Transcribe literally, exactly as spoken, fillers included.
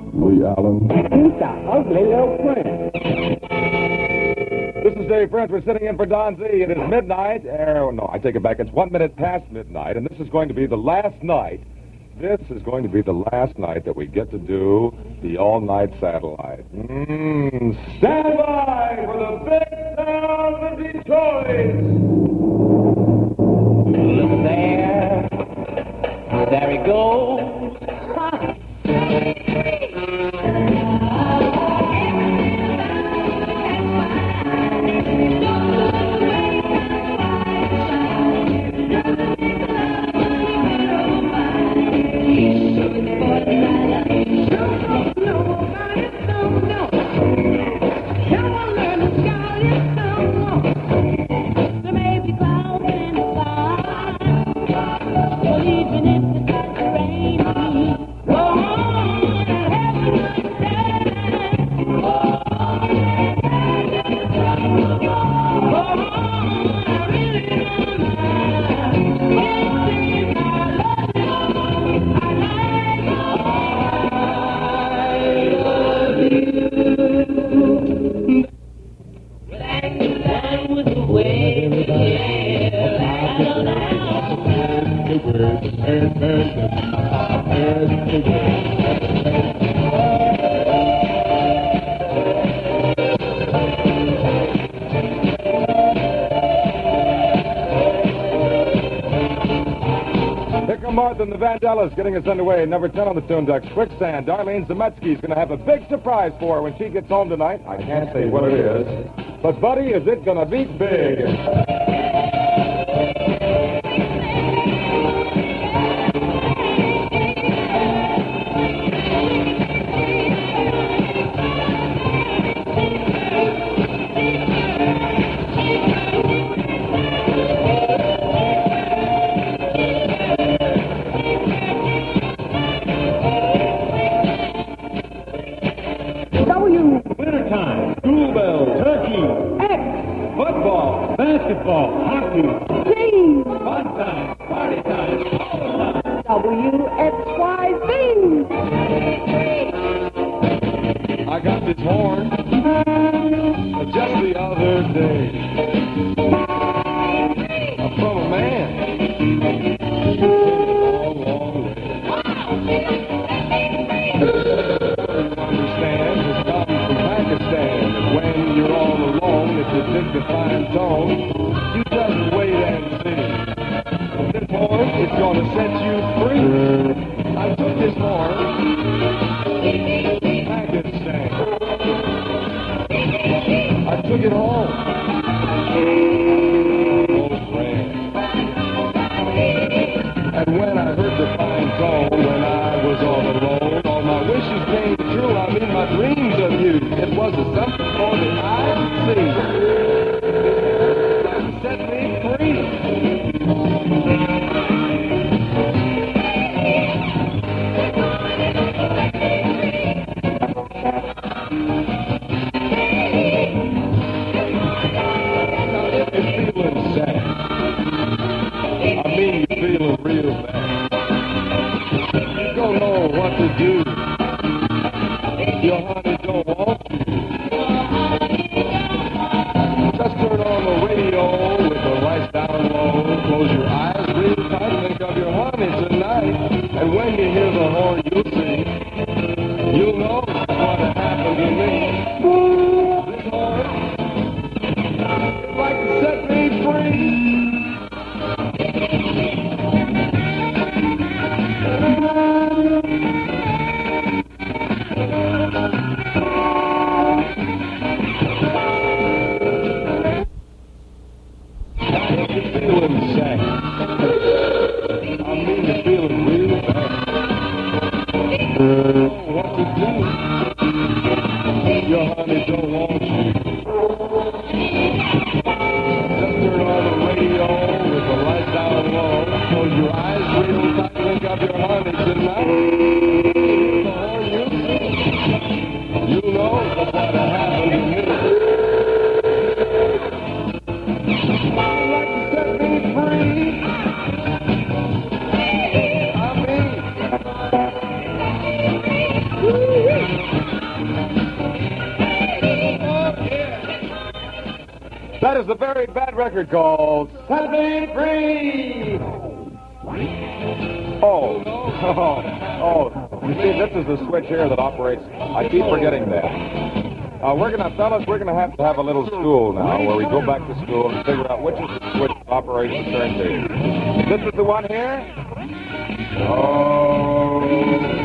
Lee Allen. Who's that ugly little prince? This is Dave Prince. We're sitting in for Don Z. It is midnight. Er, no, I take it back. It's one minute past midnight, and this is going to be the last night. This is going to be the last night that we get to do the all-night satellite. Mmm, stand by for the big sound of Detroit. Look there. There he goes. Martha and the Vandellas getting us underway. Number ten on the tune deck, Quicksand. Darlene Zemetsky's going to have a big surprise for her when she gets home tonight. I can't say what it is. But, buddy, is it going to be big? Basketball, hockey, Sing. fun time, party time, all the time. W X Y Z. I got this horn just the other day from a man. Long, long way. Understand, it comes from Pakistan, and when you're all alone, if you dig the fine tone, you just wait and see. This horn is going to set you free. I took this horn, Pakistan. I took it home. Oh, friend. And when I heard the fine tone, when I was all alone, all my wishes came true. I mean, my dreams of you. It was a something for the eye to see. Set me free. Feeling real bad. You don't know what to do. Your honey don't want you. Just turn on the radio with the lights down low. Close your eyes real tight. Think of your honey tonight. And when you hear the horn, you'll see. You'll know what happened to me. This horn would like to set me free. Woo-hoo! That is the very bad record called Set Me Free. Oh, oh, oh. You see, this is the switch here that operates. I keep forgetting that. Uh, we're going to, fellas, we're going to have to have a little school now where we go back to school and figure out which is the switch that operates the turntable. This is the one here? Oh.